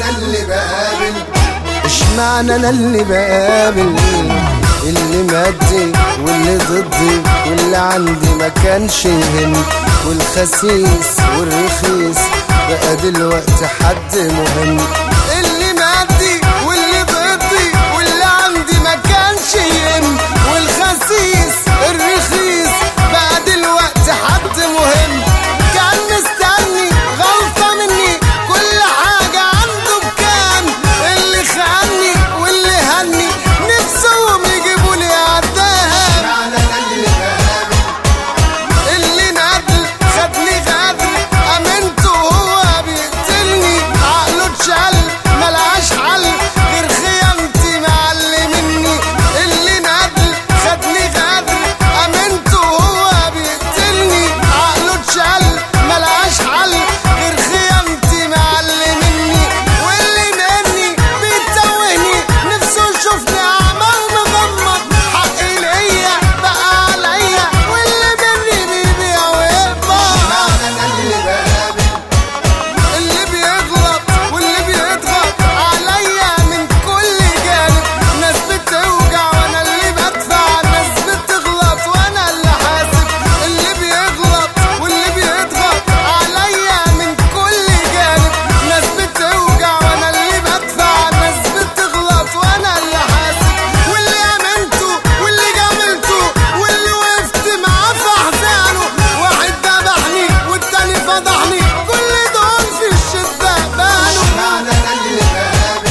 انا اللي بقابل، اشمعنى انا اللي بقابل اللي مادي واللي ضدي واللي عندي ما كانش يهم، والخسيس والرخيص بقى دلوقتي حد مهم. اللي مادي واللي ضدي واللي عندي ما كانش يهم، والخسيس الرخيص بقى دلوقتي حد مهم. كان مستني غلطة مني كل حاجة عنده بكام، اللي خاني واللي هني نفسهم يجيبوا لي عدام. انا اللي بقابل، اللي ندل خدني غدر امنته هو بيقتلني، عقله اتشل ملهاش حل غير خيانتي معلمني. اللي ندل خدني غدر امنته هو بيقتلني، عقله اتشل ملهاش حل غير خيانتي معلمني. واللي مني بيتوهني نفسه يشوفني اعمى ومغمض، حقي ليا بقى عليا واللي مني بيبيع ويقبض. انا اللي بقابل، اللي بيغلط واللي بيضغط عليا من كل جانب، ناس بتوجع وانا اللي بدفع، ناس بتغلط وانا اللي حاسب. اللي بيغلط واللي بيضغط عليا من كل جانب، ناس بتوجع وانا اللي بدفع، ناس بتغلط وانا اللي حاسب. واللي امنته واللي جاملته واللي وقفت معاه في احزانه، واحد ذبحني والتاني فضحني، كل دول في الشدة بانوا. انا اللي بقابل،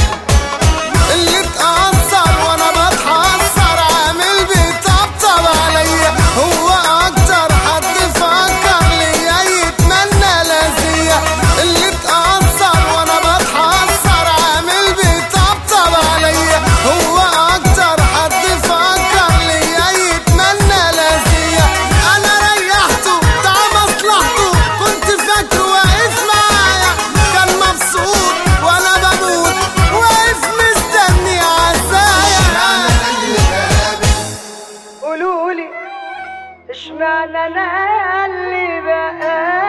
اللي اتأثر وانا بتحسر عامل بيطبطب عليا، هو اكتر حد فكر ليا يتمنى لازيا. اللي اتأثر وانا بتحسر عامل بيطبطب عليا، هو اكتر حد فكر ليا يتمنى لازيا. انا ريحته بتاع مصلحته، كنت فاكره واقف معايا، كان مبسوط وانا بموت واقف مستني عزايا. انا اللي بقابل، قولولي اشمعنى انا اللي بقى